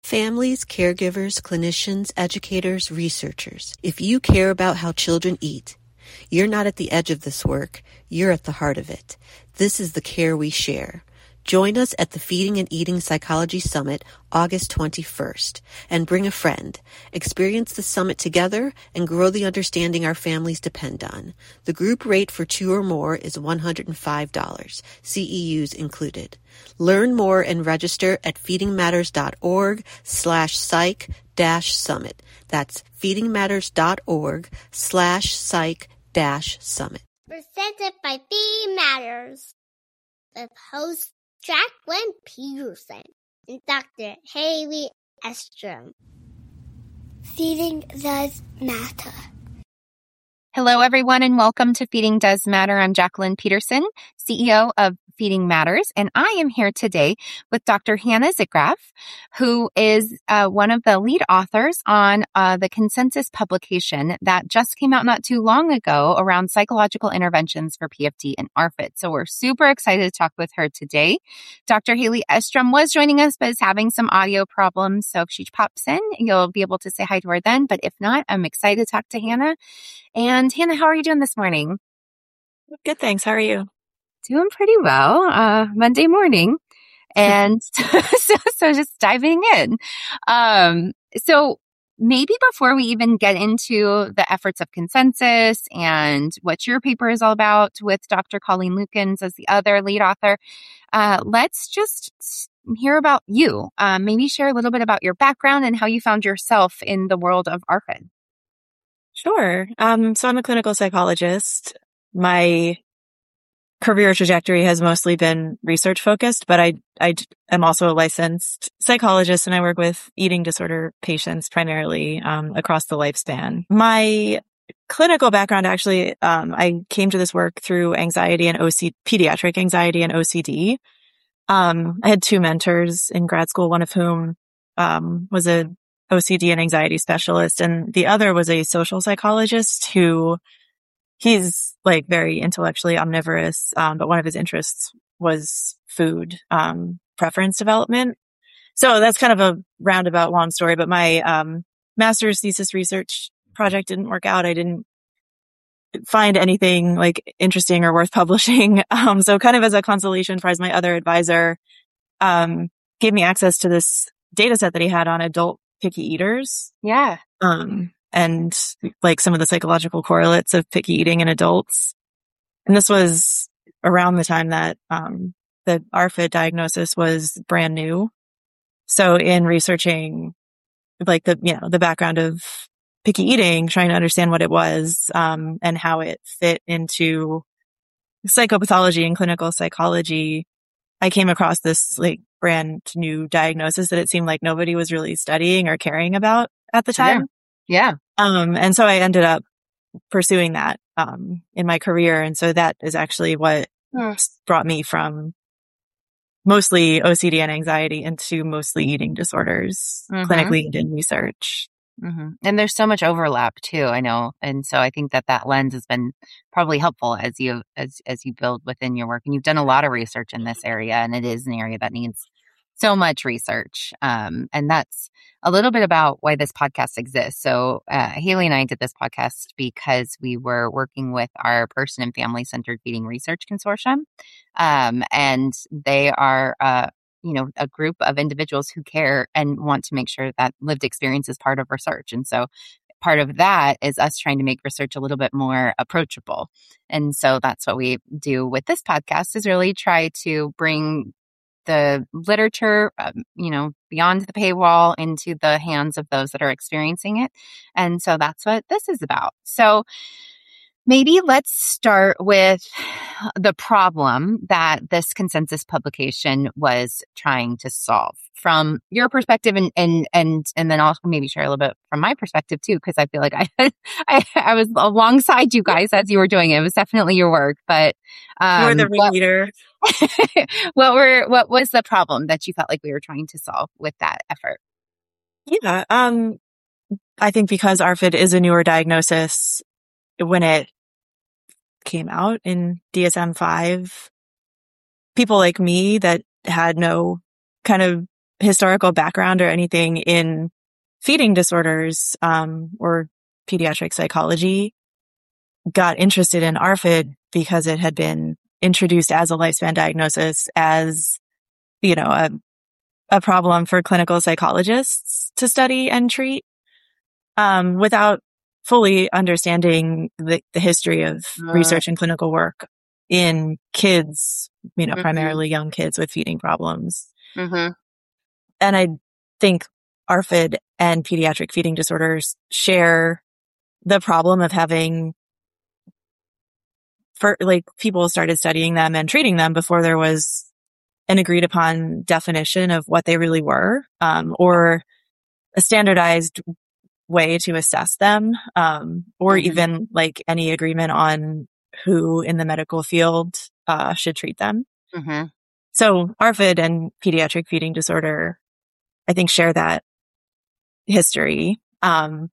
Families, caregivers, clinicians, educators, researchers. If you care about how children eat, you're not at the edge of this work, you're at the heart of it. This is the care we share. Join us at the Feeding and Eating Psychology Summit, August 21st, and bring a friend. Experience the summit together and grow the understanding our families depend on. The group rate for 2 or more is $105, CEUs included. Learn more and register at feedingmatters.org/psych-summit. That's feedingmatters.org/psych-summit. Presented by Feeding Matters with host Jacqueline Peterson and Dr. Haley Estrom. Feeding does matter. Hello, everyone, and welcome to Feeding Does Matter. I'm Jacqueline Peterson, CEO of Feeding Matters, and I am here today with Dr. Hannah Zickraff, who is one of the lead authors on the consensus publication that just came out not too long ago around psychological interventions for PFD and ARFID. So we're super excited to talk with her today. Dr. Haley Estrom was joining us, but is having some audio problems. So if she pops in, you'll be able to say hi to her then. But if not, I'm excited to talk to Hannah. And Hannah, how are you doing this morning? Good, thanks. How are you? Doing pretty well. Monday morning. And so just diving in. So maybe before we even get into the efforts of consensus and what your paper is all about with Dr. Colleen Lukens as the other lead author, let's just hear about you. Maybe share a little bit about your background and how you found yourself in the world of ARFID. Sure. So I'm a clinical psychologist. My career trajectory has mostly been research focused, but I am also a licensed psychologist and I work with eating disorder patients primarily across the lifespan. My clinical background, actually, I came to this work through anxiety and pediatric anxiety and OCD. I had 2 mentors in grad school, one of whom was a OCD and anxiety specialist, and the other was a social psychologist who he's like very intellectually omnivorous, but one of his interests was food preference development. So that's kind of a roundabout long story, but my master's thesis research project didn't work out. I didn't find anything like interesting or worth publishing. So kind of as a consolation prize, my other advisor gave me access to this data set that he had on adult picky eaters. Yeah. And like some of the psychological correlates of picky eating in adults. And this was around the time that the ARFID diagnosis was brand new. So in researching like the background of picky eating, trying to understand what it was and how it fit into psychopathology and clinical psychology, I came across this like brand new diagnosis that it seemed like nobody was really studying or caring about at the time. Yeah. And so I ended up pursuing that in my career. And so that is actually what brought me from mostly OCD and anxiety into mostly eating disorders, clinically and in research. Mm-hmm. And there's so much overlap too, I know. And so I think that lens has been probably helpful as you build within your work. And you've done a lot of research in this area, and it is an area that needs so much research. And that's a little bit about why this podcast exists. So Haley and I did this podcast because we were working with our Person and Family Centered Feeding Research Consortium. And they are a group of individuals who care and want to make sure that lived experience is part of research. And so part of that is us trying to make research a little bit more approachable. And so that's what we do with this podcast, is really try to bring the literature, beyond the paywall into the hands of those that are experiencing it. And so that's what this is about. So maybe let's start with the problem that this consensus publication was trying to solve from your perspective, and then I'll maybe share a little bit from my perspective too, because I feel like I was alongside you guys as you were doing it. It was definitely your work, but you were the ringleader. What was the problem that you felt like we were trying to solve with that effort? Yeah, I think because ARFID is a newer diagnosis, when it came out in DSM-5, people like me that had no kind of historical background or anything in feeding disorders, or pediatric psychology, got interested in ARFID because it had been introduced as a lifespan diagnosis, as, a problem for clinical psychologists to study and treat, without fully understanding the history of research and clinical work in kids, primarily young kids with feeding problems. Mm-hmm. And I think ARFID and pediatric feeding disorders share the problem of having, people started studying them and treating them before there was an agreed upon definition of what they really were, or a standardized way to assess them, or even any agreement on who in the medical field should treat them. Mm-hmm. So ARFID and pediatric feeding disorder, I think, share that history. And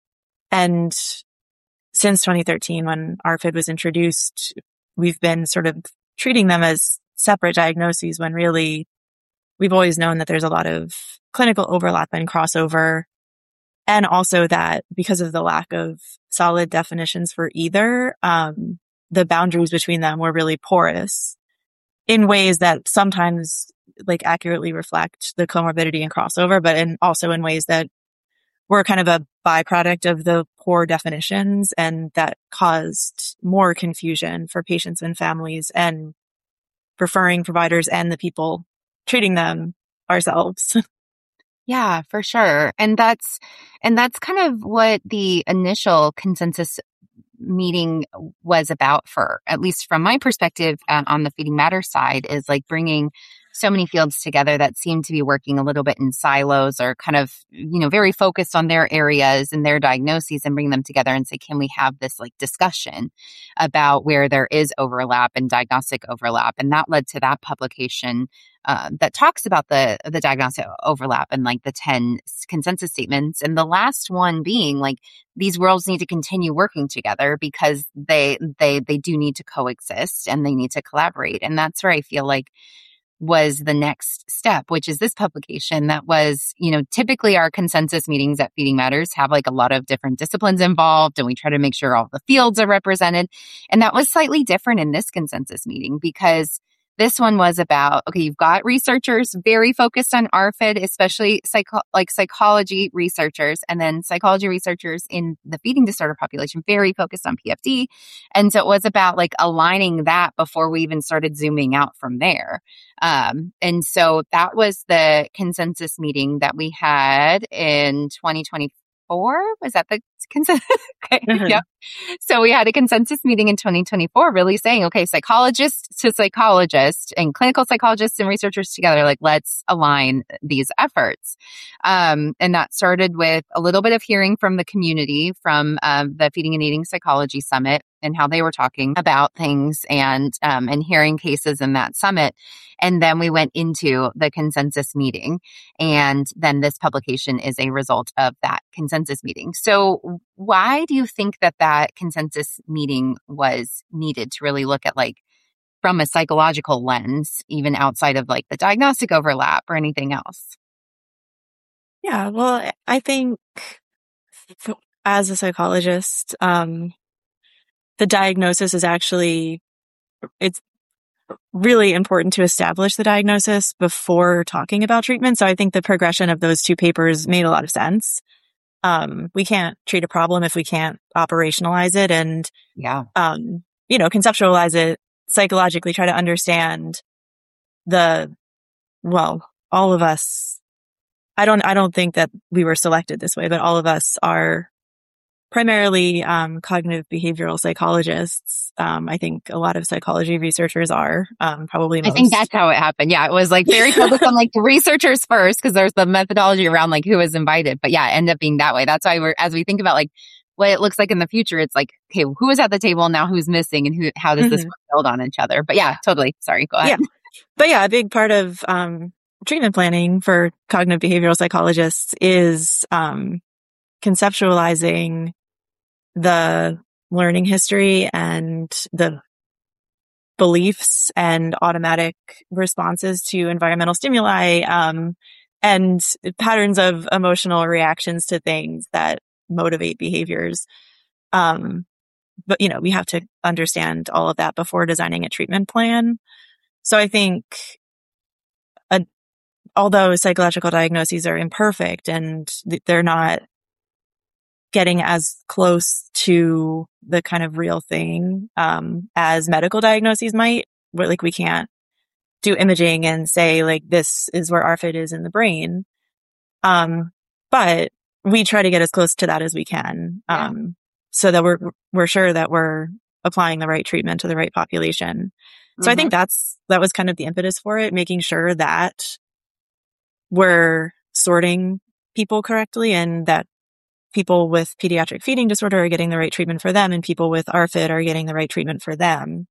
since 2013, when ARFID was introduced, we've been sort of treating them as separate diagnoses, when really we've always known that there's a lot of clinical overlap and crossover. And also that because of the lack of solid definitions for either, the boundaries between them were really porous in ways that sometimes accurately reflect the comorbidity and crossover, but also in ways that were kind of a byproduct of the poor definitions, and that caused more confusion for patients and families and referring providers and the people treating them ourselves. Yeah, for sure. And that's kind of what the initial consensus meeting was about, for at least from my perspective, on the Feeding Matters side, is bringing so many fields together that seem to be working a little bit in silos, or kind of, very focused on their areas and their diagnoses, and bring them together and say, can we have this discussion about where there is overlap and diagnostic overlap? And that led to that publication that talks about the diagnostic overlap and the 10 consensus statements. And the last one being these worlds need to continue working together because they do need to coexist and they need to collaborate. And that's where I feel was the next step, which is this publication that was, typically our consensus meetings at Feeding Matters have a lot of different disciplines involved, and we try to make sure all the fields are represented. And that was slightly different in this consensus meeting, because this one was about, okay, you've got researchers very focused on ARFID, especially psychology researchers, and then psychology researchers in the feeding disorder population, very focused on PFD. And so it was about aligning that before we even started zooming out from there. And so that was the consensus meeting that we had in 2024. Was that the consensus? Okay. Mm-hmm. Yep. So we had a consensus meeting in 2024 really saying, okay, psychologists to psychologists and clinical psychologists and researchers together, let's align these efforts. And that started with a little bit of hearing from the community from the Feeding and Eating Psychology Summit, and how they were talking about things, and hearing cases in that summit. And then we went into the consensus meeting, and then this publication is a result of that consensus meeting. So why do you think that consensus meeting was needed to really look at from a psychological lens, even outside of the diagnostic overlap or anything else? Yeah, well, I think as a psychologist, the diagnosis is it's really important to establish the diagnosis before talking about treatment. So I think the progression of those two papers made a lot of sense. We can't treat a problem if we can't operationalize it and, conceptualize it psychologically, try to understand all of us. I don't think that we were selected this way, but all of us are primarily cognitive behavioral psychologists. I think a lot of psychology researchers are, probably most. I think that's how it happened. Yeah, it was very focused on the researchers first, because there's the methodology around who was invited. But yeah, it ended up being that way. That's why as we think about what it looks like in the future, it's okay, who is at the table now, who's missing, and how does this build on each other? But yeah, totally. Sorry, go ahead. Yeah. But yeah, a big part of treatment planning for cognitive behavioral psychologists is conceptualizing the learning history and the beliefs and automatic responses to environmental stimuli, and patterns of emotional reactions to things that motivate behaviors. But, we have to understand all of that before designing a treatment plan. So I think although psychological diagnoses are imperfect and they're not getting as close to the kind of real thing as medical diagnoses might, where like we can't do imaging and say like this is where ARFID is in the brain. But we try to get as close to that as we can, so that we're sure that we're applying the right treatment to the right population. So I think that was kind of the impetus for it, making sure that we're sorting people correctly and that people with pediatric feeding disorder are getting the right treatment for them and people with ARFID are getting the right treatment for them.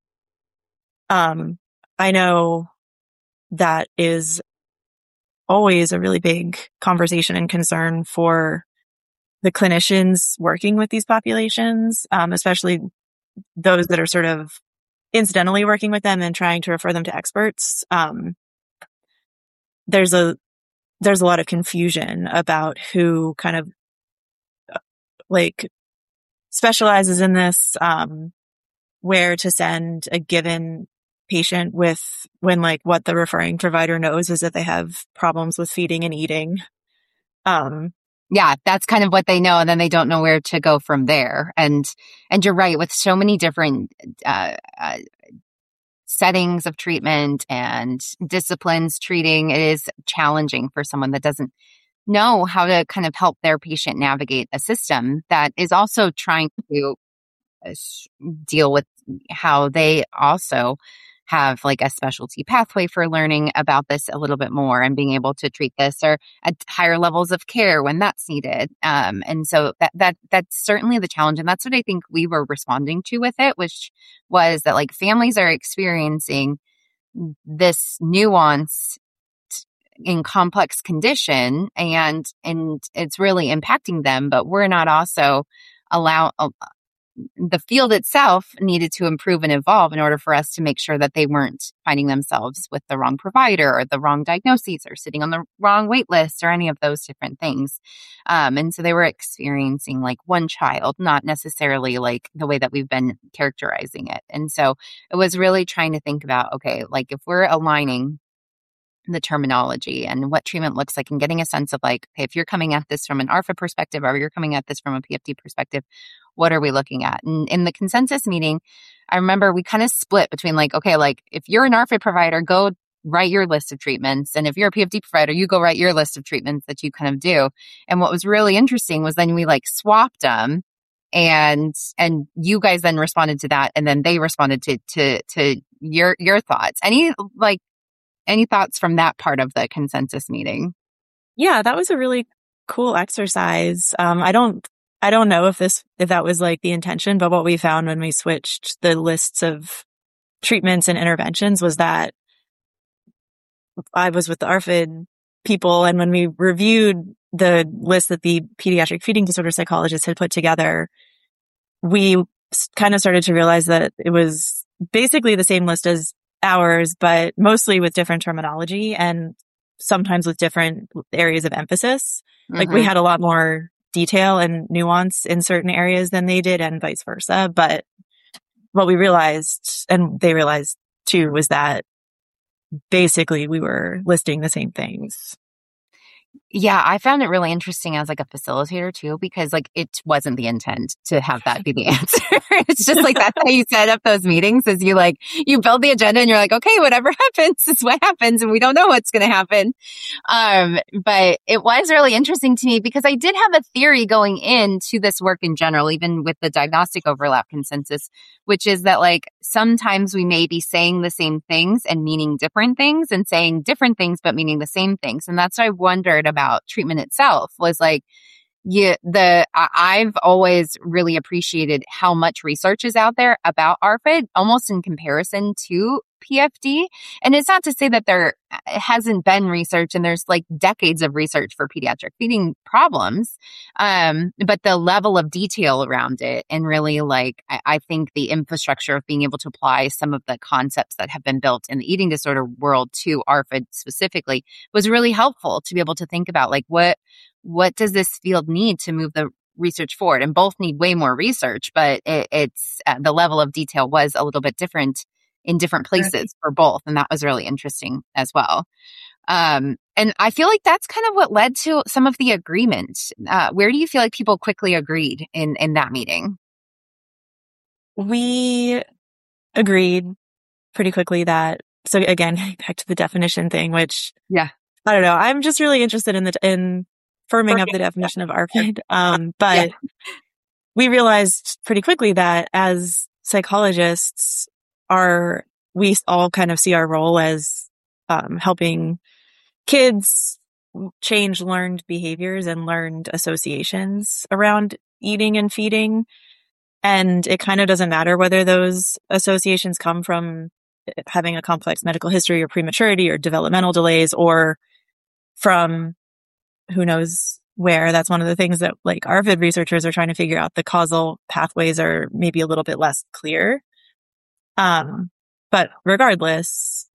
I know that is always a really big conversation and concern for the clinicians working with these populations, especially those that are sort of incidentally working with them and trying to refer them to experts. There's a lot of confusion about who kind of like specializes in this, where to send a given patient with when like what the referring provider knows is that they have problems with feeding and eating. Yeah, that's kind of what they know, and then they don't know where to go from there. And you're right, with so many different settings of treatment and disciplines treating, it is challenging for someone that doesn't know how to kind of help their patient navigate a system that is also trying to deal with how they also have like a specialty pathway for learning about this a little bit more and being able to treat this or at higher levels of care when that's needed. And so that's certainly the challenge. And that's what I think we were responding to with it, which was that like families are experiencing this nuance in complex condition and it's really impacting them, but we're not also the field itself needed to improve and evolve in order for us to make sure that they weren't finding themselves with the wrong provider or the wrong diagnoses or sitting on the wrong wait list or any of those different things. And so they were experiencing like one child, not necessarily like the way that we've been characterizing it. And so it was really trying to think about, okay, like if we're aligning the terminology and what treatment looks like and getting a sense of like, okay, if you're coming at this from an ARFID perspective or you're coming at this from a PFD perspective, what are we looking at? And in the consensus meeting, I remember we kind of split between like, okay, like if you're an ARFID provider, go write your list of treatments. And if you're a PFD provider, you go write your list of treatments that you kind of do. And what was really interesting was then we like swapped them and you guys then responded to that. And then they responded to your thoughts. Any thoughts from that part of the consensus meeting? Yeah, that was a really cool exercise. I don't know if that was like the intention, but what we found when we switched the lists of treatments and interventions was that I was with the ARFID people, and when we reviewed the list that the pediatric feeding disorder psychologist had put together, we kind of started to realize that it was basically the same list as ours, but mostly with different terminology and sometimes with different areas of emphasis. Like we had a lot more detail and nuance in certain areas than they did and vice versa. But what we realized, and they realized too, was that basically we were listing the same things. Yeah, I found it really interesting as like a facilitator too, because like it wasn't the intent to have that be the answer. It's just like that's how you set up those meetings is you build the agenda and you're like, okay, whatever happens is what happens and we don't know what's going to happen. But it was really interesting to me because I did have a theory going into this work in general, even with the diagnostic overlap consensus, which is that like sometimes we may be saying the same things and meaning different things and saying different things, but meaning the same things. And that's what I wondered about treatment itself was like, I've always really appreciated how much research is out there about ARFID, almost in comparison to PFD. And it's not to say that there hasn't been research and there's like decades of research for pediatric feeding problems. But the level of detail around it and really like, I think the infrastructure of being able to apply some of the concepts that have been built in the eating disorder world to ARFID specifically was really helpful to be able to think about like, what does this field need to move the research forward? And both need way more research, but it's the level of detail was a little bit different in different places for both. And that was really interesting as well. And I feel like that's kind of what led to some of the agreement. Where do you feel like people quickly agreed in that meeting? We agreed pretty quickly that, so again, back to the definition thing, which I don't know. I'm just really interested in firming up the definition of ARFID. But we realized pretty quickly that as psychologists we all kind of see our role as helping kids change learned behaviors and learned associations around eating and feeding. And it kind of doesn't matter whether those associations come from having a complex medical history or prematurity or developmental delays or from who knows where. That's one of the things that like ARFID researchers are trying to figure out. The causal pathways are maybe a little bit less clear. But regardless,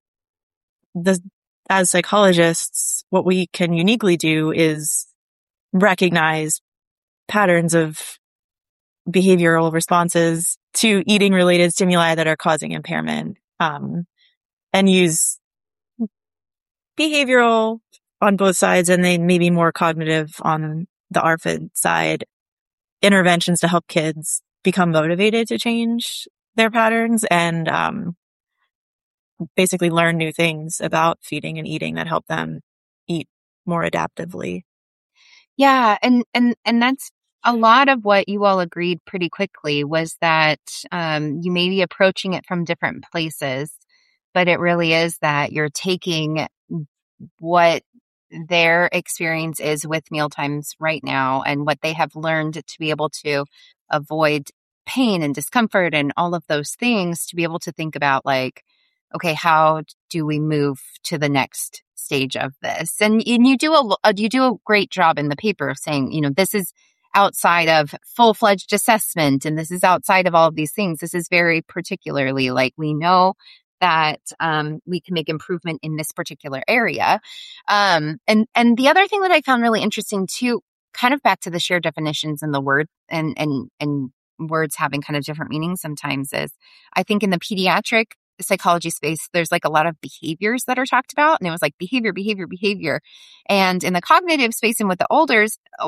as psychologists, what we can uniquely do is recognize patterns of behavioral responses to eating related stimuli that are causing impairment, and use behavioral on both sides and then maybe more cognitive on the ARFID side interventions to help kids become motivated to change their patterns and basically learn new things about feeding and eating that help them eat more adaptively. Yeah, and that's a lot of what you all agreed pretty quickly was that you may be approaching it from different places, but it really is that you're taking what their experience is with mealtimes right now and what they have learned to be able to avoid pain and discomfort and all of those things to be able to think about like, okay, how do we move to the next stage of this? And you do a great job in the paper of saying, you know, this is outside of full-fledged assessment and this is outside of all of these things. This is very particularly like we know that we can make improvement in this particular area. And the other thing that I found really interesting too, kind of back to the shared definitions and the word and words having kind of different meanings sometimes is I think in the pediatric psychology space, there's like a lot of behaviors that are talked about. And it was like behavior. And in the cognitive space and with the older,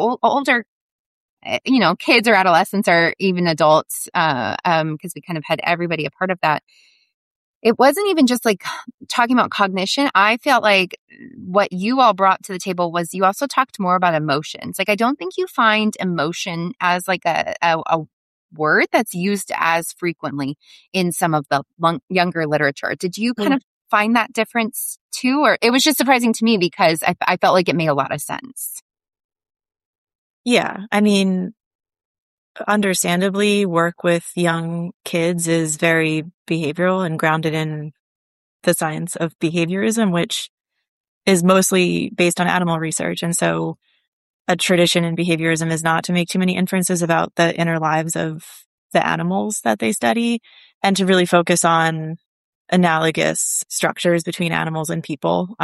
you know, kids or adolescents or even adults, because we kind of had everybody a part of that. It wasn't even just like talking about cognition. I felt like what you all brought to the table was you also talked more about emotions. Like, I don't think you find emotion as like a word that's used as frequently in some of the younger literature. Did you kind of find that difference too? Or it was just surprising to me because I felt like it made a lot of sense. Yeah. I mean, understandably, work with young kids is very behavioral and grounded in the science of behaviorism, which is mostly based on animal research. And so a tradition in behaviorism is not to make too many inferences about the inner lives of the animals that they study and to really focus on analogous structures between animals and people.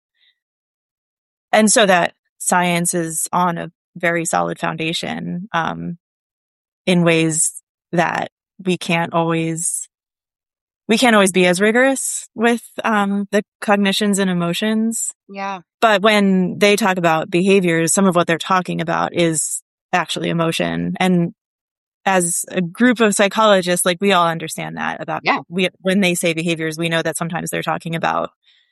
And so that science is on a very solid foundation, in ways that we can't always be as rigorous with the cognitions and emotions. Yeah. But when they talk about behaviors, some of what they're talking about is actually emotion. And as a group of psychologists, like we all understand that about when they say behaviors, we know that sometimes they're talking about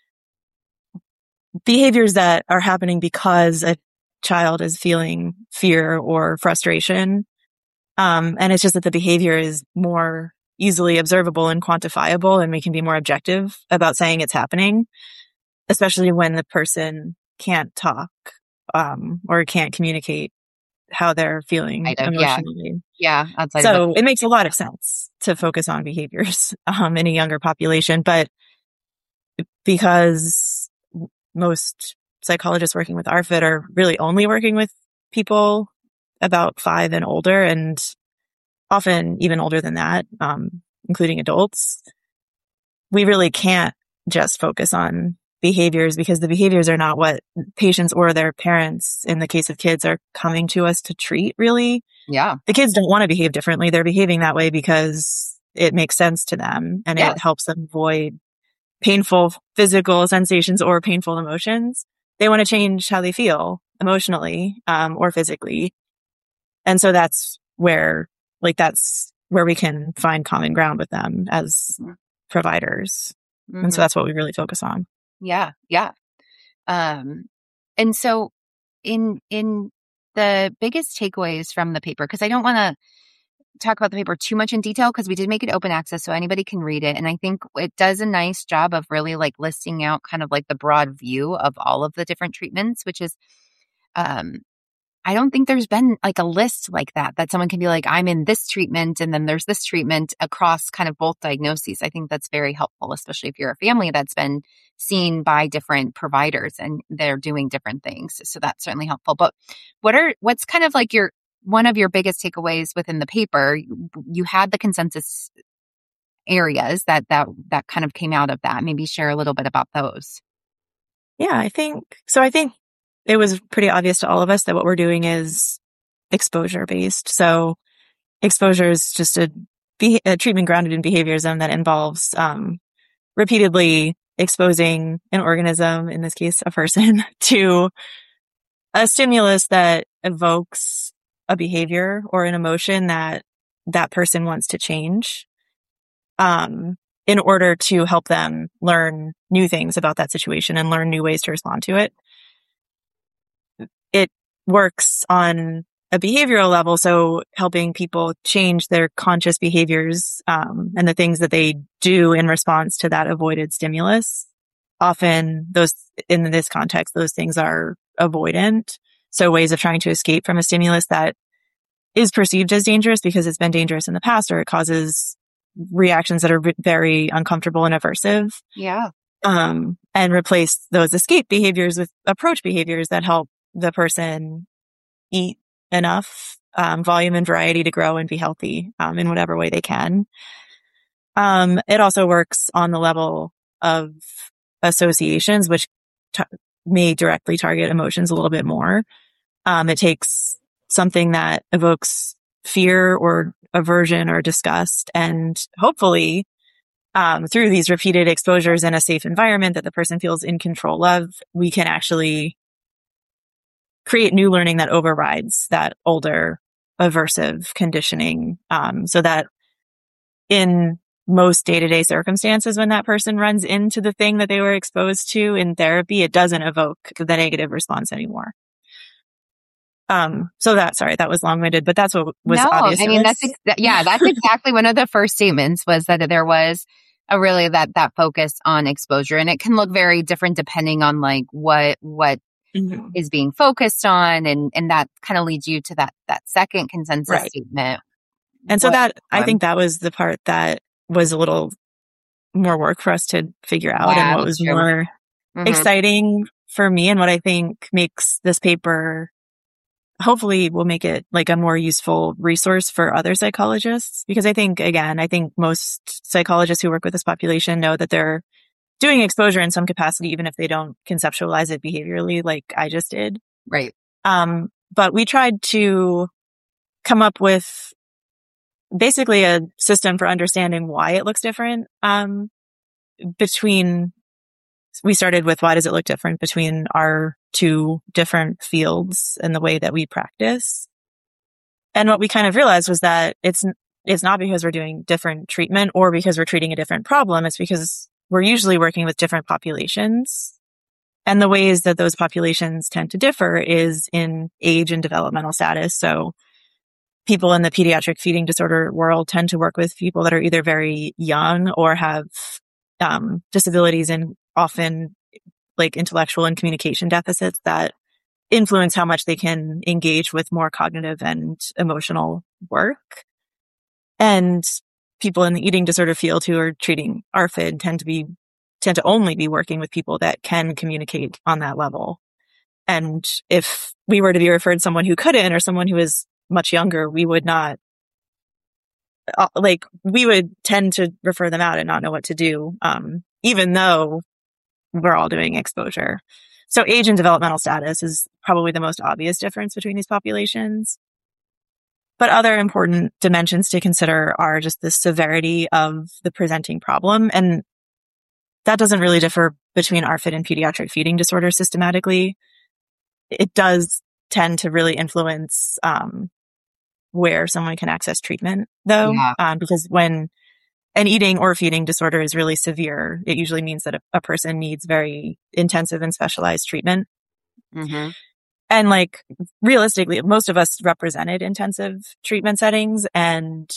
behaviors that are happening because a child is feeling fear or frustration. And it's just that the behavior is more easily observable and quantifiable, and we can be more objective about saying it's happening, especially when the person can't talk, or can't communicate how they're feeling Kind of, emotionally. yeah, outside of So it makes a lot of sense to focus on behaviors in a younger population, but because most psychologists working with ARFID are really only working with people about 5 and older, and often even older than that, including adults, we really can't just focus on behaviors because the behaviors are not what patients or their parents, in the case of kids, are coming to us to treat, really. Yeah. The kids don't want to behave differently. They're behaving that way because it makes sense to them and it helps them avoid painful physical sensations or painful emotions. They want to change how they feel emotionally, or physically. And so that's where we can find common ground with them as providers. Mm-hmm. And so that's what we really focus on. Yeah. Yeah. And so in the biggest takeaways from the paper, because I don't want to talk about the paper too much in detail because we did make it open access so anybody can read it. And I think it does a nice job of really like listing out kind of like the broad view of all of the different treatments, which is, I don't think there's been like a list like that someone can be like, I'm in this treatment and then there's this treatment across kind of both diagnoses. I think that's very helpful, especially if you're a family that's been seen by different providers and they're doing different things. So that's certainly helpful. But what's kind of like one of your biggest takeaways within the paper? You had the consensus areas that kind of came out of that. Maybe share a little bit about those. Yeah, I think it was pretty obvious to all of us that what we're doing is exposure based. So exposure is just a treatment grounded in behaviorism that involves repeatedly exposing an organism, in this case a person, to a stimulus that evokes a behavior or an emotion that person wants to change, in order to help them learn new things about that situation and learn new ways to respond to it. It works on a behavioral level, so helping people change their conscious behaviors, and the things that they do in response to that avoided stimulus. Often in this context, those things are avoidant. So ways of trying to escape from a stimulus that is perceived as dangerous because it's been dangerous in the past, or it causes reactions that are very uncomfortable and aversive. Yeah. And replace those escape behaviors with approach behaviors that help the person eat enough volume and variety to grow and be healthy in whatever way they can. It also works on the level of associations, which may directly target emotions a little bit more. It takes something that evokes fear or aversion or disgust, and hopefully through these repeated exposures in a safe environment that the person feels in control of, we can actually create new learning that overrides that older aversive conditioning, so that in most day-to-day circumstances, when that person runs into the thing that they were exposed to in therapy, it doesn't evoke the negative response anymore. That was long-winded, but that's what was obvious. I mean, that's exactly one of the first statements was that there was a really that focus on exposure, and it can look very different depending on like what mm-hmm. is being focused on, and that kind of leads you to that second consensus statement. And so I think that was the part that was a little more work for us to figure out, and what was more mm-hmm. exciting for me, and what I think makes this paper hopefully will make it like a more useful resource for other psychologists. Because I think most psychologists who work with this population know that they're doing exposure in some capacity, even if they don't conceptualize it behaviorally like I just did. Right. But we tried to come up with basically a system for understanding why it looks different. We started with why does it look different between our two different fields and the way that we practice. And what we kind of realized was that it's not because we're doing different treatment or because we're treating a different problem. It's because we're usually working with different populations. And the ways that those populations tend to differ is in age and developmental status. So people in the pediatric feeding disorder world tend to work with people that are either very young or have disabilities and often like intellectual and communication deficits that influence how much they can engage with more cognitive and emotional work. And people in the eating disorder field who are treating ARFID tend to only be working with people that can communicate on that level. And if we were to be referred someone who couldn't, or someone who is much younger, we would not, we would tend to refer them out and not know what to do, even though we're all doing exposure. So age and developmental status is probably the most obvious difference between these populations. But other important dimensions to consider are just the severity of the presenting problem. And that doesn't really differ between ARFID and pediatric feeding disorder systematically. It does tend to really influence where someone can access treatment, though, because when an eating or feeding disorder is really severe, it usually means that a person needs very intensive and specialized treatment. Mm-hmm. And realistically, most of us represented intensive treatment settings, and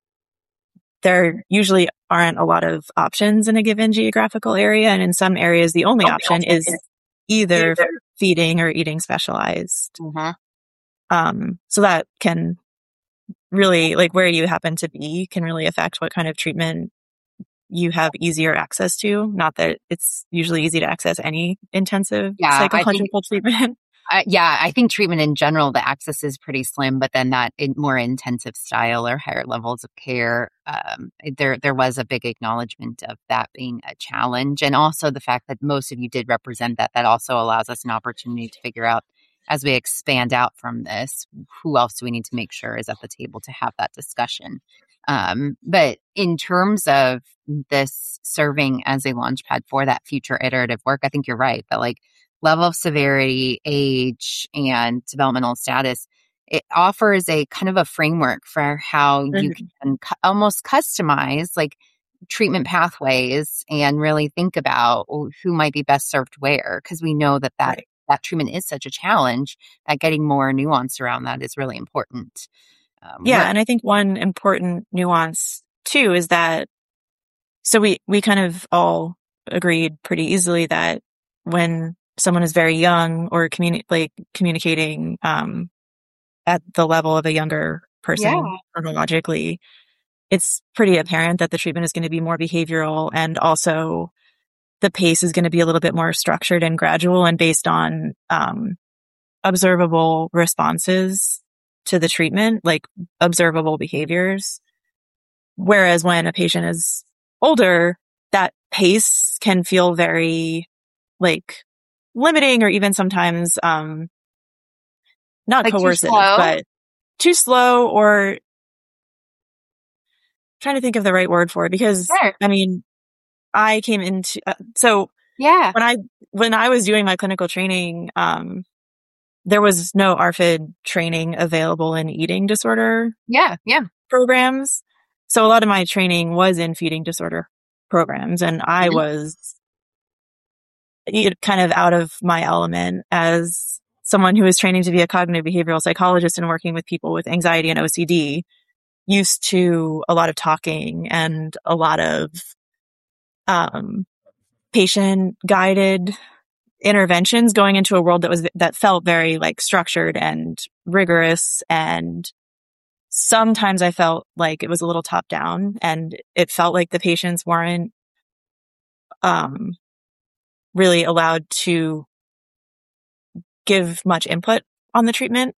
there usually aren't a lot of options in a given geographical area. And in some areas, the only option is either feeding or eating specialized. Mm-hmm. So that can really, where you happen to be can really affect what kind of treatment you have easier access to. Not that it's usually easy to access any intensive psychological treatment. I think treatment in general, the access is pretty slim, but then that more intensive style or higher levels of care, there was a big acknowledgement of that being a challenge. And also the fact that most of you did represent that also allows us an opportunity to figure out, as we expand out from this, who else do we need to make sure is at the table to have that discussion. But in terms of this serving as a launchpad for that future iterative work, I think you're right. But level of severity, age, and developmental status, it offers a kind of a framework for how you can almost customize treatment pathways and really think about who might be best served where, because we know that treatment is such a challenge that getting more nuance around that is really important. And I think one important nuance too is that, so we kind of all agreed pretty easily that when someone is very young or communicating at the level of a younger person chronologically, it's pretty apparent that the treatment is going to be more behavioral, and also the pace is going to be a little bit more structured and gradual and based on observable responses to the treatment, observable behaviors. Whereas when a patient is older, that pace can feel very limiting, or even sometimes not coercive, but too slow, or trying to think of the right word for it, because I mean, I came into when I was doing my clinical training, there was no ARFID training available in eating disorder programs. So a lot of my training was in feeding disorder programs, and I was kind of out of my element as someone who is training to be a cognitive behavioral psychologist and working with people with anxiety and OCD, used to a lot of talking and a lot of patient guided interventions, going into a world that felt very structured and rigorous. And sometimes I felt like it was a little top down, and it felt like the patients weren't really allowed to give much input on the treatment.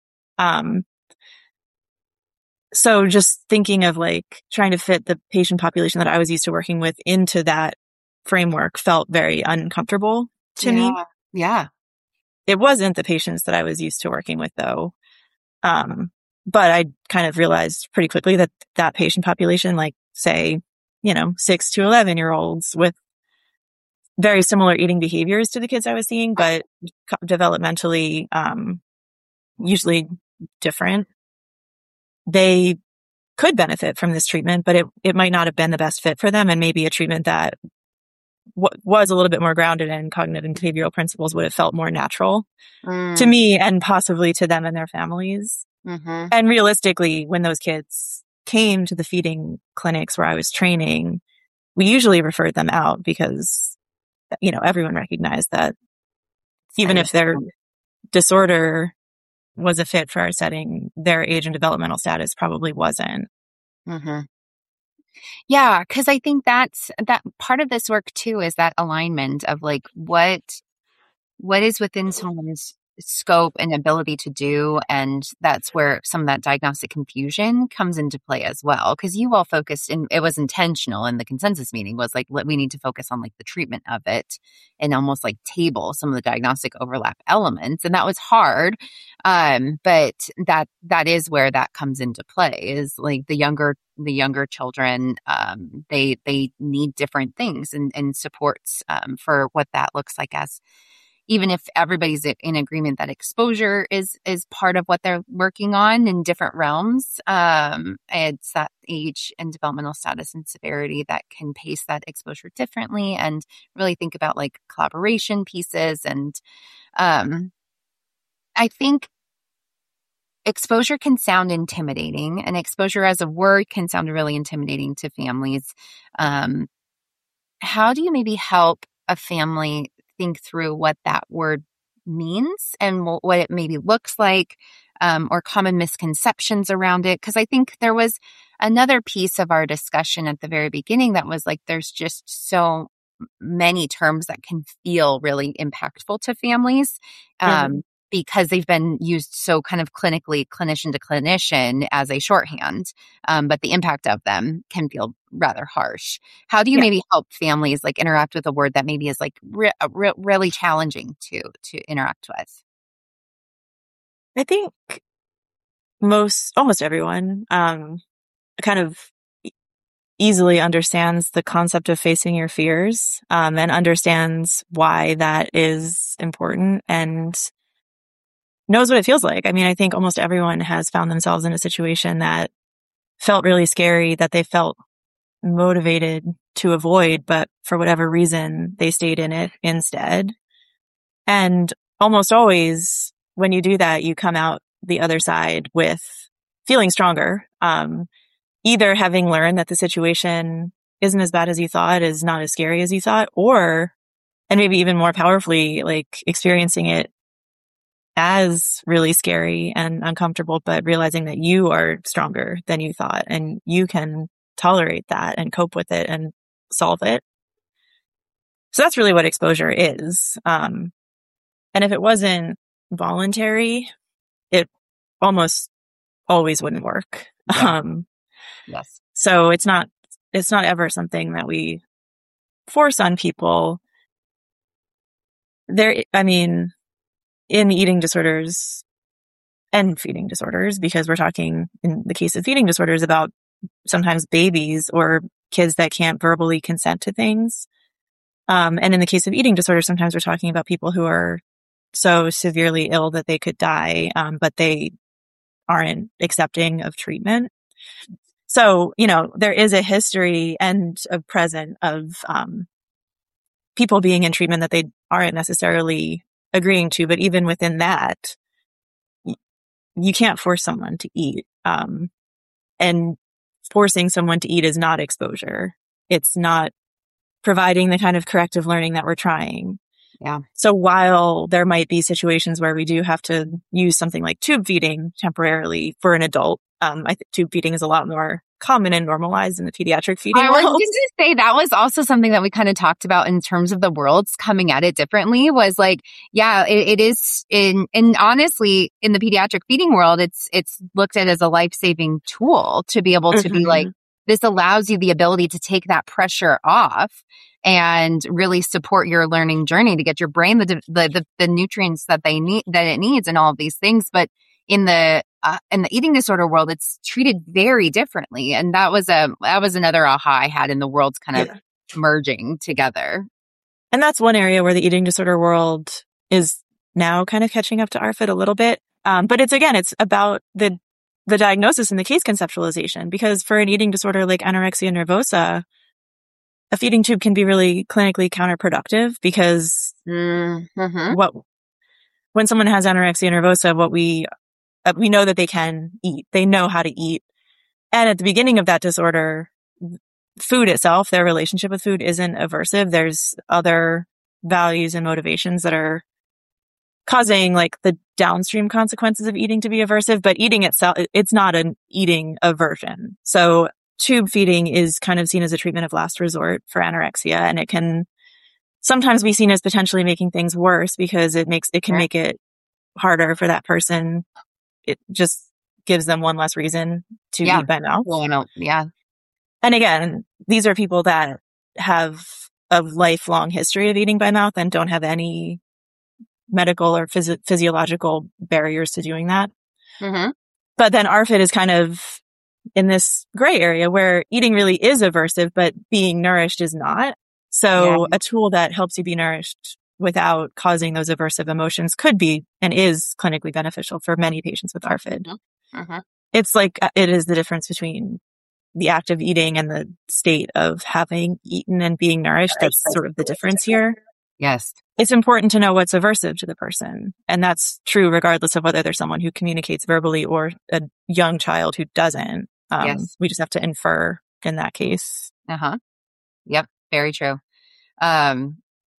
So just thinking of trying to fit the patient population that I was used to working with into that framework felt very uncomfortable to me. Yeah. It wasn't the patients that I was used to working with, though. But I kind of realized pretty quickly that patient population, say, 6 to 11-year-olds with very similar eating behaviors to the kids I was seeing, but developmentally, usually different. They could benefit from this treatment, but it might not have been the best fit for them. And maybe a treatment that was a little bit more grounded in cognitive and behavioral principles would have felt more natural to me, and possibly to them and their families. Mm-hmm. And realistically, when those kids came to the feeding clinics where I was training, we usually referred them out because, everyone recognized that even if they're disorder was a fit for our setting, their age and developmental status probably wasn't. Mm-hmm. Yeah, because I think that part of this work too is that alignment of like what is within someone's scope and ability to do. And that's where some of that diagnostic confusion comes into play as well. Because you all focused, and it was intentional in the consensus meeting, was like, we need to focus on like the treatment of it and almost like table some of the diagnostic overlap elements. And that was hard. But that is where that comes into play, is like the younger children, they need different things and supports for what that looks like, as even if everybody's in agreement that exposure is part of what they're working on in different realms. It's that age and developmental status and severity that can pace that exposure differently, and really think about like collaboration pieces. And I think exposure can sound intimidating, and exposure as a word can sound really intimidating to families. How do you maybe help a family think through what that word means and what it maybe looks like, or common misconceptions around it? Because I think there was another piece of our discussion at the very beginning that was like, there's just so many terms that can feel really impactful to families. Because they've been used so kind of clinically, clinician to clinician, as a shorthand, but the impact of them can feel rather harsh. How do you maybe help families like interact with a word that maybe is like really challenging to interact with? I think almost everyone kind of easily understands the concept of facing your fears, and understands why that is important, and knows what it feels like. I mean, I think almost everyone has found themselves in a situation that felt really scary, that they felt motivated to avoid, but for whatever reason, they stayed in it instead. And almost always, when you do that, you come out the other side with feeling stronger, either having learned that the situation isn't as bad as you thought, is not as scary as you thought, or, and maybe even more powerfully, like experiencing it as really scary and uncomfortable, but realizing that you are stronger than you thought, and you can tolerate that and cope with it and solve it. So that's really what exposure is. And if it wasn't voluntary, it almost always wouldn't work. Yeah. Yes. So it's not ever something that we force on people. In eating disorders and feeding disorders, because we're talking in the case of feeding disorders about sometimes babies or kids that can't verbally consent to things. And in the case of eating disorders, sometimes we're talking about people who are so severely ill that they could die, but they aren't accepting of treatment. So, there is a history and a present of people being in treatment that they aren't necessarily agreeing to, but even within that, you can't force someone to eat. And forcing someone to eat is not exposure. It's not providing the kind of corrective learning that we're trying. Yeah. So while there might be situations where we do have to use something like tube feeding temporarily for an adult, I think tube feeding is a lot more common and normalized in the pediatric feeding world. I was going to say that was also something that we kind of talked about in terms of the worlds coming at it differently, was like, yeah, it is and honestly, in the pediatric feeding world, it's looked at as a life-saving tool to be able to be like, this allows you the ability to take that pressure off and really support your learning journey to get your brain the nutrients that it needs and all of these things. But in the eating disorder world, it's treated very differently. And that was another aha I had in the worlds kind of merging together. And that's one area where the eating disorder world is now kind of catching up to ARFID a little bit. But it's about the diagnosis and the case conceptualization, because for an eating disorder like anorexia nervosa, a feeding tube can be really clinically counterproductive, because when someone has anorexia nervosa, what we know that they can eat. They know how to eat. And at the beginning of that disorder, food itself, their relationship with food isn't aversive. There's other values and motivations that are causing like the downstream consequences of eating to be aversive, but eating itself, it's not an eating aversion. So tube feeding is kind of seen as a treatment of last resort for anorexia, and it can sometimes be seen as potentially making things worse because it can make it harder for that person. It just gives them one less reason to eat by mouth. Well, no, yeah. And again, these are people that have a lifelong history of eating by mouth and don't have any medical or physiological barriers to doing that. Mm-hmm. But then ARFID is kind of in this gray area where eating really is aversive, but being nourished is not. So a tool that helps you be nourished without causing those aversive emotions could be and is clinically beneficial for many patients with ARFID. Mm-hmm. It's like it is the difference between the act of eating and the state of having eaten and being nourished. That's sort of the difference here. Yes. It's important to know what's aversive to the person. And that's true regardless of whether they're someone who communicates verbally or a young child who doesn't. We just have to infer in that case. Uh-huh. Yep. Very true. And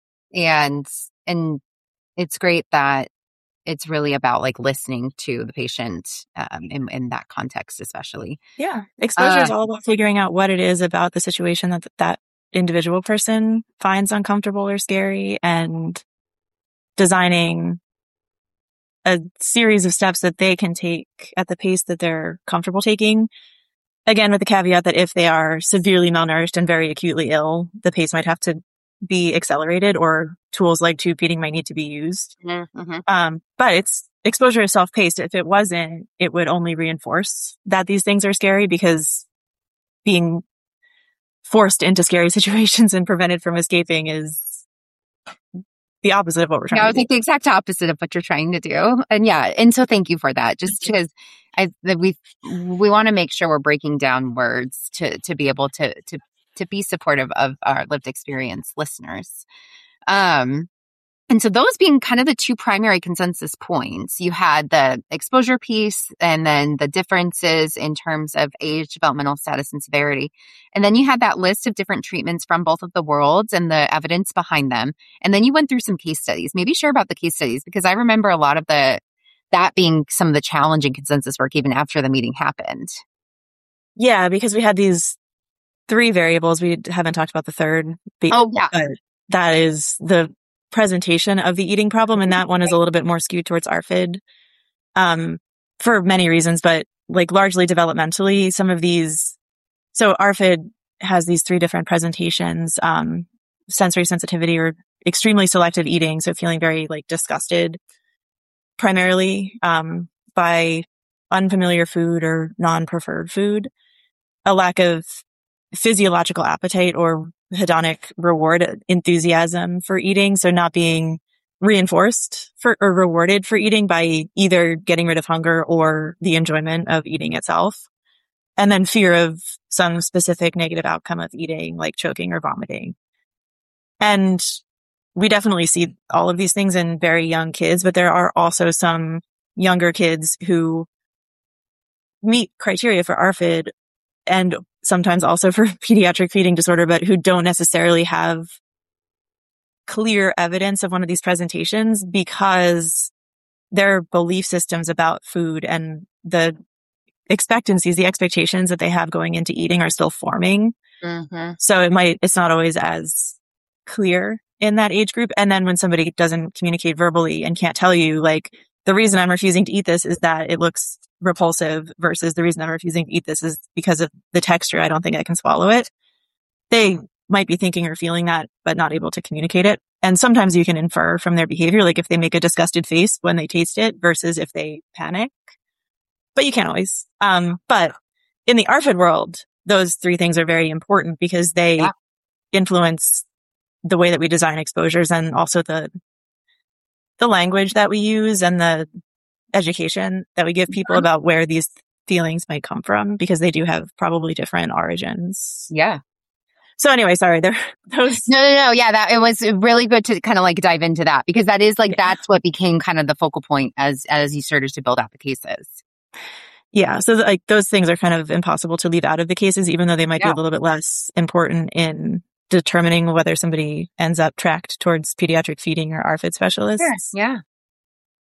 it's great that it's really about like listening to the patient, in that context, especially. Yeah. Exposure is all about figuring out what it is about the situation that individual person finds uncomfortable or scary, and designing a series of steps that they can take at the pace that they're comfortable taking. Again, with the caveat that if they are severely malnourished and very acutely ill, the pace might have to be accelerated, or tools like tube feeding might need to be used. Mm-hmm. But exposure is self-paced. If it wasn't, it would only reinforce that these things are scary, because being forced into scary situations and prevented from escaping is the opposite of what we're trying to do. I think the exact opposite of what you're trying to do. And so thank you for that. Just because we want to make sure we're breaking down words to be able to be supportive of our lived experience listeners. And so those being kind of the two primary consensus points, you had the exposure piece and then the differences in terms of age, developmental status, and severity. And then you had that list of different treatments from both of the worlds and the evidence behind them. And then you went through some case studies. Maybe share about the case studies, because I remember a lot of that being some of the challenging consensus work even after the meeting happened. Yeah, because we had these 3 variables. We haven't talked about the third. Oh, yeah. But that is the presentation of the eating problem, and that one is a little bit more skewed towards ARFID for many reasons, but like largely developmentally. So ARFID has these 3 different presentations: sensory sensitivity or extremely selective eating, so feeling very like disgusted primarily by unfamiliar food or non-preferred food, a lack of physiological appetite or hedonic reward enthusiasm for eating, so not being reinforced or rewarded for eating by either getting rid of hunger or the enjoyment of eating itself, and then fear of some specific negative outcome of eating, like choking or vomiting. And we definitely see all of these things in very young kids, but there are also some younger kids who meet criteria for ARFID and sometimes also for pediatric feeding disorder, but who don't necessarily have clear evidence of one of these presentations because their belief systems about food and the expectations that they have going into eating are still forming. Mm-hmm. So it's not always as clear in that age group. And then when somebody doesn't communicate verbally and can't tell you, like, the reason I'm refusing to eat this is that it looks repulsive, versus the reason I'm refusing to eat this is because of the texture. I don't think I can swallow it. They might be thinking or feeling that, but not able to communicate it. And sometimes you can infer from their behavior, like if they make a disgusted face when they taste it versus if they panic. But you can't always. But in the ARFID world, those 3 things are very important because they influence the way that we design exposures, and also the language that we use and the education that we give people about where these feelings might come from, because they do have probably different origins. Yeah. So anyway, sorry, those. No. Yeah, it was really good to kind of like dive into that, because that is like, that's what became kind of the focal point as you started to build out the cases. Yeah. So like those things are kind of impossible to leave out of the cases, even though they might be a little bit less important in determining whether somebody ends up tracked towards pediatric feeding or ARFID specialists. Sure. Yeah.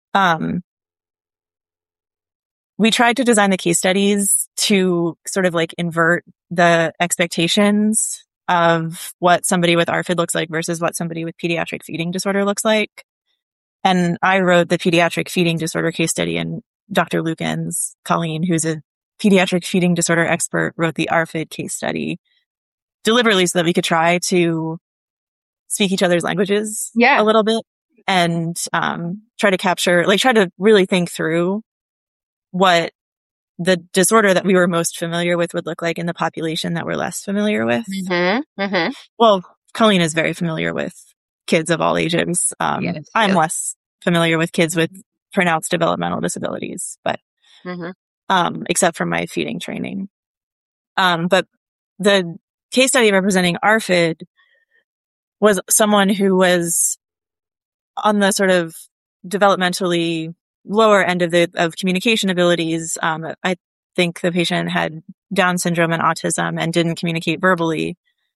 We tried to design the case studies to sort of like invert the expectations of what somebody with ARFID looks like versus what somebody with pediatric feeding disorder looks like. And I wrote the pediatric feeding disorder case study, and Dr. Lukens, Colleen, who's a pediatric feeding disorder expert, wrote the ARFID case study deliberately so that we could try to speak each other's languages a little bit and try to really think through what the disorder that we were most familiar with would look like in the population that we're less familiar with. Well, Colleen is very familiar with kids of all ages. I'm less familiar with kids with pronounced developmental disabilities, but except for my feeding training. But the case study representing ARFID was someone who was on the sort of developmentally lower end of communication abilities. I think the patient had Down syndrome and autism and didn't communicate verbally.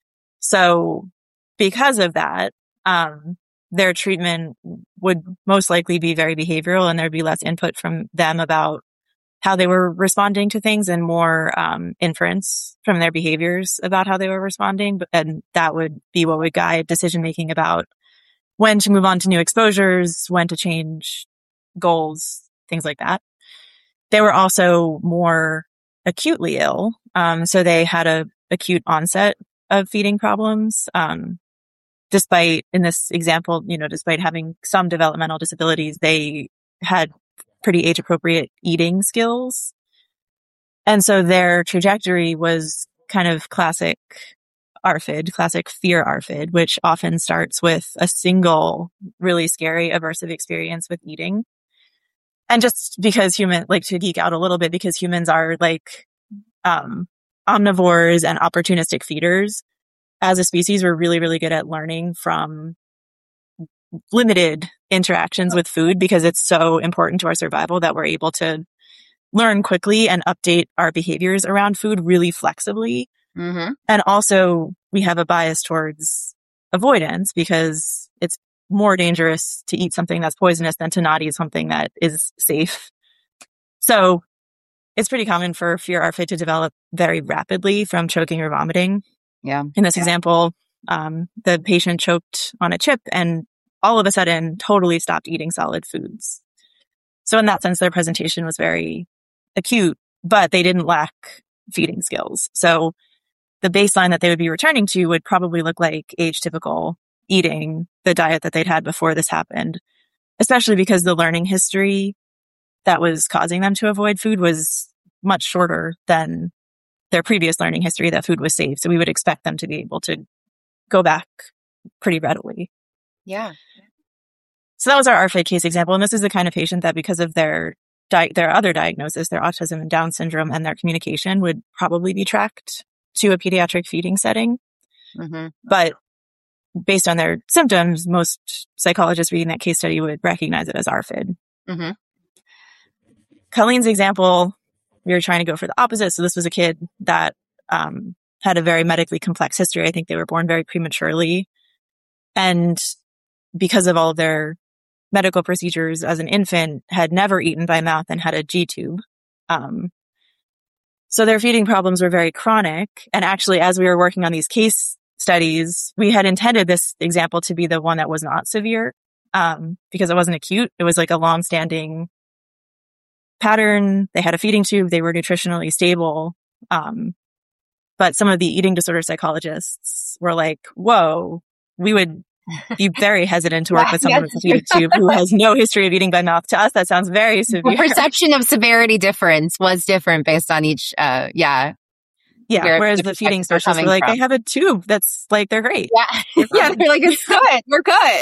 So because of that, their treatment would most likely be very behavioral, and there'd be less input from them about how they were responding to things and more inference from their behaviors about how they were responding. And that would be what would guide decision-making about when to move on to new exposures, when to change goals, things like that. They were also more acutely ill. So they had a acute onset of feeding problems. Despite, in this example, despite having some developmental disabilities, they had pretty age-appropriate eating skills. And so their trajectory was kind of classic ARFID, classic fear ARFID, which often starts with a single really scary aversive experience with eating. And just because to geek out a little bit, because humans are like omnivores and opportunistic feeders, as a species, we're really, really good at learning from limited interactions with food because it's so important to our survival that we're able to learn quickly and update our behaviors around food really flexibly. And also we have a bias towards avoidance because it's more dangerous to eat something that's poisonous than to not eat something that is safe. So it's pretty common for fear ARFID to develop very rapidly from choking or vomiting. In this example, the patient choked on a chip and all of a sudden totally stopped eating solid foods. So in that sense, their presentation was very acute, but they didn't lack feeding skills. So the baseline that they would be returning to would probably look like age-typical eating, the diet that they'd had before this happened, especially because the learning history that was causing them to avoid food was much shorter than their previous learning history that food was safe. So we would expect them to be able to go back pretty readily. So that was our ARFID case example. And this is the kind of patient that because of their other diagnosis, their autism and Down syndrome and their communication would probably be tracked to a pediatric feeding setting. But based on their symptoms, most psychologists reading that case study would recognize it as ARFID. Colleen's example, we were trying to go for the opposite. So this was a kid that had a very medically complex history. I think they were born very prematurely. And because of all of their medical procedures as an infant, had never eaten by mouth and had a G-tube. So their feeding problems were very chronic. And actually, as we were working on these case studies, we had intended this example to be the one that was not severe because it wasn't acute. It was like a long-standing pattern. They had a feeding tube. They were nutritionally stable. But some of the eating disorder psychologists were like, whoa, we would be very hesitant to work with someone with a feeding tube who has no history of eating by mouth. To us, that sounds very severe. The perception of severity difference was different based on each, whereas the feeding specialists were like, they have a tube that's like, they're great. They're like, it's good. We're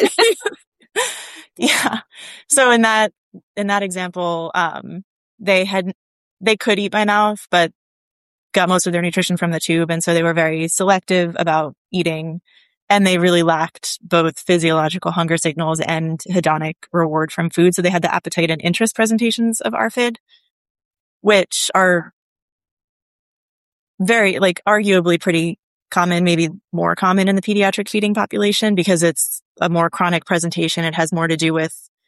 good. So in that example, they could eat by mouth, but got most of their nutrition from the tube. And so they were very selective about eating. And they really lacked both physiological hunger signals and hedonic reward from food. So they had the appetite and interest presentations of ARFID, which are very, arguably pretty common, maybe more common in the pediatric feeding population because it's a more chronic presentation. It has more to do with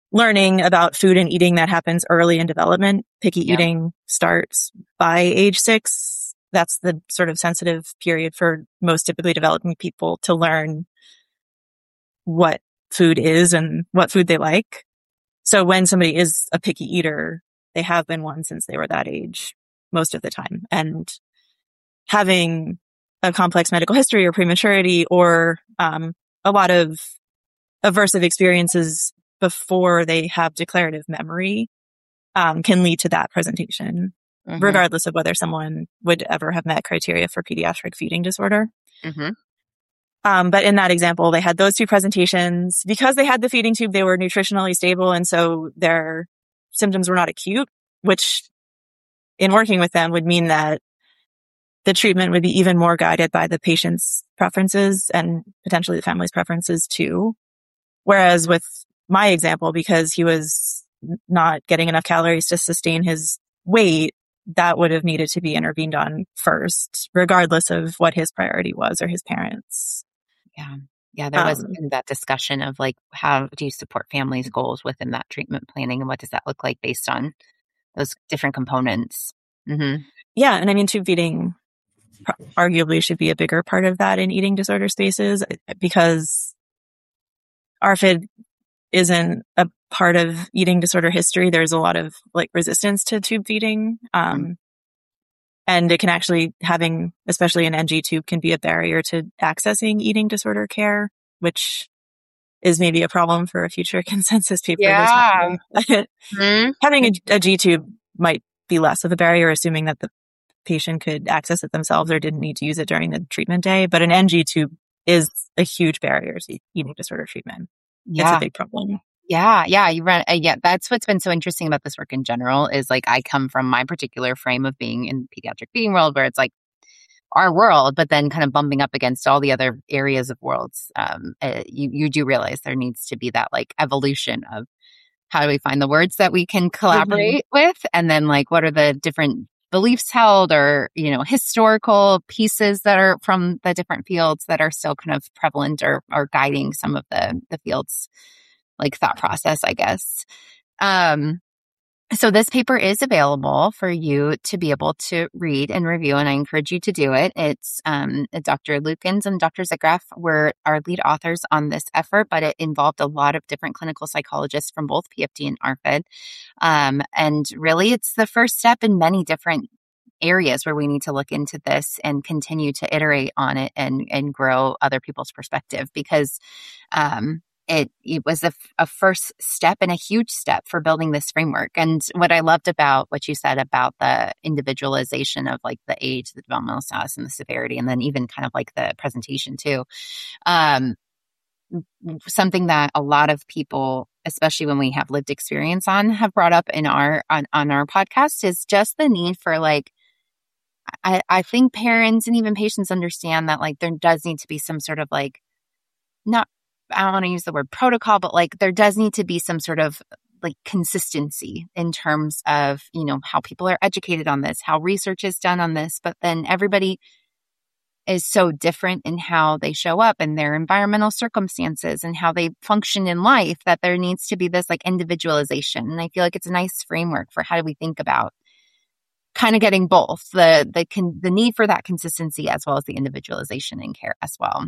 learning about food and eating that happens early in development. Picky eating starts by age 6. That's the sort of sensitive period for most typically developing people to learn what food is and what food they like. So when somebody is a picky eater, they have been one since they were that age most of the time. And having a complex medical history or prematurity or a lot of aversive experiences before they have declarative memory can lead to that presentation, regardless of whether someone would ever have met criteria for pediatric feeding disorder. But in that example, they had those 2 presentations. Because they had the feeding tube, they were nutritionally stable, and so their symptoms were not acute, which in working with them would mean that the treatment would be even more guided by the patient's preferences and potentially the family's preferences too. Whereas with my example, because he was not getting enough calories to sustain his weight, that would have needed to be intervened on first, regardless of what his priority was or his parents. Yeah, there was that discussion of like, how do you support families' goals within that treatment planning, and what does that look like based on those different components? Yeah, and I mean, tube feeding arguably should be a bigger part of that in eating disorder spaces, because ARFID isn't a part of eating disorder history. There's a lot of like resistance to tube feeding. And it can actually, having especially an NG tube, can be a barrier to accessing eating disorder care, which is maybe a problem for a future consensus paper. Having a G tube might be less of a barrier, assuming that the patient could access it themselves or didn't need to use it during the treatment day. But an NG tube is a huge barrier to eating disorder treatment. It's a big problem. Yeah, you run. That's what's been so interesting about this work in general is like I come from my particular frame of being in the pediatric feeding world, where it's like our world, but then kind of bumping up against all the other areas of worlds. You do realize there needs to be that like evolution of how do we find the words that we can collaborate with, and then like what are the different beliefs held, or historical pieces that are from the different fields that are still kind of prevalent or guiding some of the fields like thought process, I guess. So this paper is available for you to be able to read and review, and I encourage you to do it. It's Dr. Lukens and Dr. Zigraff were our lead authors on this effort, but it involved a lot of different clinical psychologists from both PFD and ARFID. And really, it's the first step in many different areas where we need to look into this and continue to iterate on it and grow other people's perspective, because it was a first step and a huge step for building this framework. And what I loved about what you said about the individualization of like the age, the developmental status, and the severity, and then even kind of like the presentation too. Something that a lot of people, especially when we have lived experience on, have brought up in on our podcast is just the need for like, I think parents and even patients understand that like there does need to be some sort of like, I don't want to use the word protocol, but like there does need to be some sort of like consistency in terms of, how people are educated on this, how research is done on this, but then everybody is so different in how they show up and their environmental circumstances and how they function in life that there needs to be this like individualization. And I feel like it's a nice framework for how do we think about kind of getting both the need for that consistency as well as the individualization in care as well.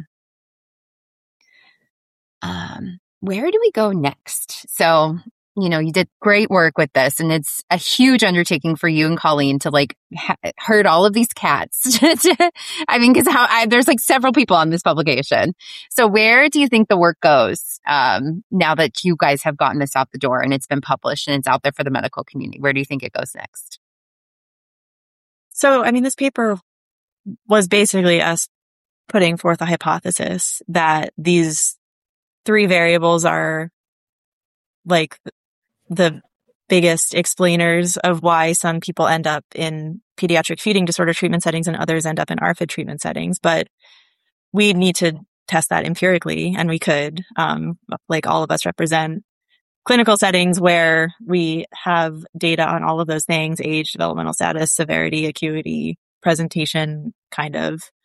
Where do we go next? So, you did great work with this, and it's a huge undertaking for you and Colleen to like herd all of these cats. I mean, because there's like several people on this publication. So where do you think the work goes now that you guys have gotten this out the door and it's been published and it's out there for the medical community? Where do you think it goes next? So, I mean, this paper was basically us putting forth a hypothesis that these 3 variables are like the biggest explainers of why some people end up in pediatric feeding disorder treatment settings and others end up in ARFID treatment settings. But we need to test that empirically, and we could, like all of us represent clinical settings where we have data on all of those things: age, developmental status, severity, acuity, presentation, kind of.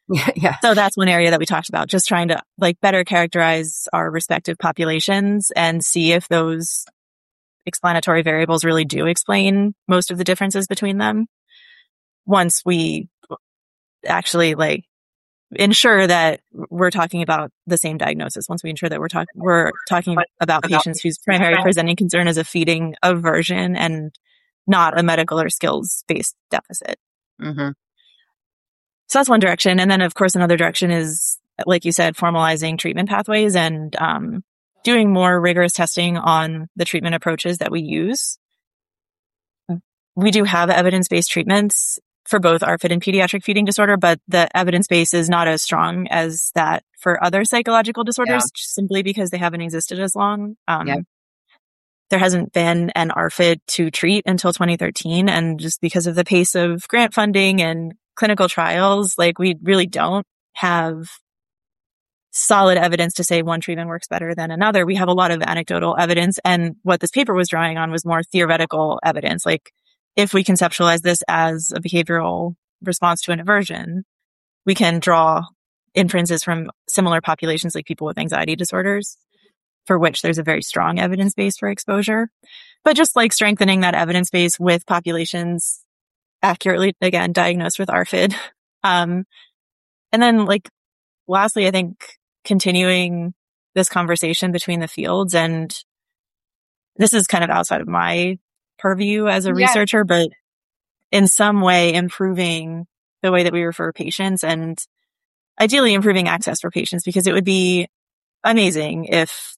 Yeah. So that's one area that we talked about, just trying to like better characterize our respective populations and see if those explanatory variables really do explain most of the differences between them. Once we actually like ensure that we're talking about the same diagnosis, once we ensure that we're talking about patients whose primary presenting concern is a feeding aversion and not a medical or skills-based deficit. Mm-hmm. So that's one direction. And then, of course, another direction is, like you said, formalizing treatment pathways and doing more rigorous testing on the treatment approaches that we use. We do have evidence-based treatments for both ARFID and pediatric feeding disorder, but the evidence base is not as strong as that for other psychological disorders, simply because they haven't existed as long. There hasn't been an ARFID to treat until 2013. And just because of the pace of grant funding and clinical trials, like we really don't have solid evidence to say one treatment works better than another. We have a lot of anecdotal evidence. And what this paper was drawing on was more theoretical evidence. Like if we conceptualize this as a behavioral response to an aversion, we can draw inferences from similar populations like people with anxiety disorders, for which there's a very strong evidence base for exposure. But just like strengthening that evidence base with populations accurately, again, diagnosed with ARFID. And then like, lastly, I think continuing this conversation between the fields, and this is kind of outside of my purview as a researcher, but in some way improving the way that we refer patients and ideally improving access for patients, because it would be amazing if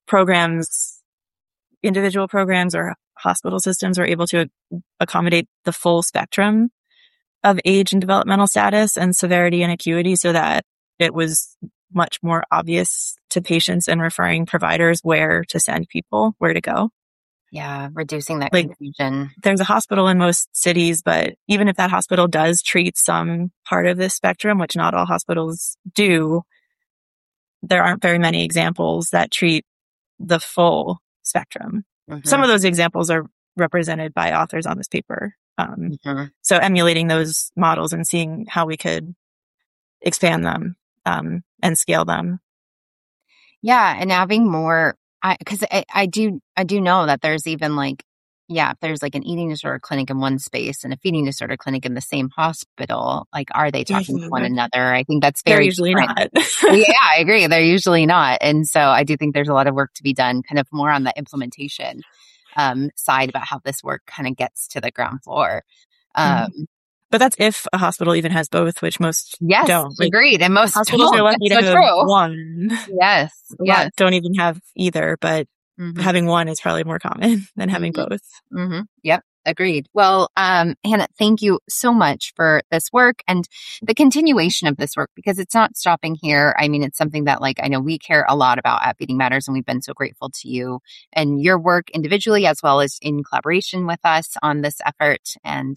individual programs or hospital systems are able to accommodate the full spectrum of age and developmental status and severity and acuity, so that it was much more obvious to patients and referring providers where to send people, where to go. Yeah, reducing that like, confusion. There's a hospital in most cities, but even if that hospital does treat some part of this spectrum, which not all hospitals do, there aren't very many examples that treat the full spectrum. Mm-hmm. Some of those examples are represented by authors on this paper. So emulating those models and seeing how we could expand them and scale them. Yeah, and having more, because I do know that there's even like, if there's like an eating disorder clinic in one space and a feeding disorder clinic in the same hospital, like, are they talking to one another? I think that's very They're usually different. not. Yeah, I agree. They're usually not. And so I do think there's a lot of work to be done, kind of more on the implementation side about how this work kind of gets to the ground floor. But that's if a hospital even has both, which most don't. Like, agreed. And most hospitals are lucky to have one. Yes. Yes. Don't even have either, but having one is probably more common than having both. Yep. Agreed. Well, Hannah, thank you so much for this work and the continuation of this work, because it's not stopping here. I mean, it's something that like, I know we care a lot about at Feeding Matters, and we've been so grateful to you and your work individually, as well as in collaboration with us on this effort. And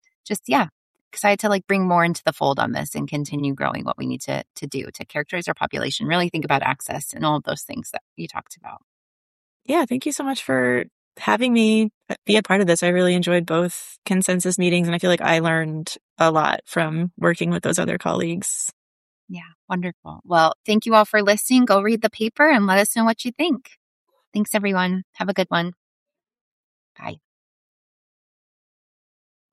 excited to like bring more into the fold on this and continue growing what we need to do to characterize our population, really think about access and all of those things that you talked about. Yeah. Thank you so much for having me be a part of this. I really enjoyed both consensus meetings, and I feel like I learned a lot from working with those other colleagues. Yeah. Wonderful. Well, thank you all for listening. Go read the paper and let us know what you think. Thanks, everyone. Have a good one. Bye.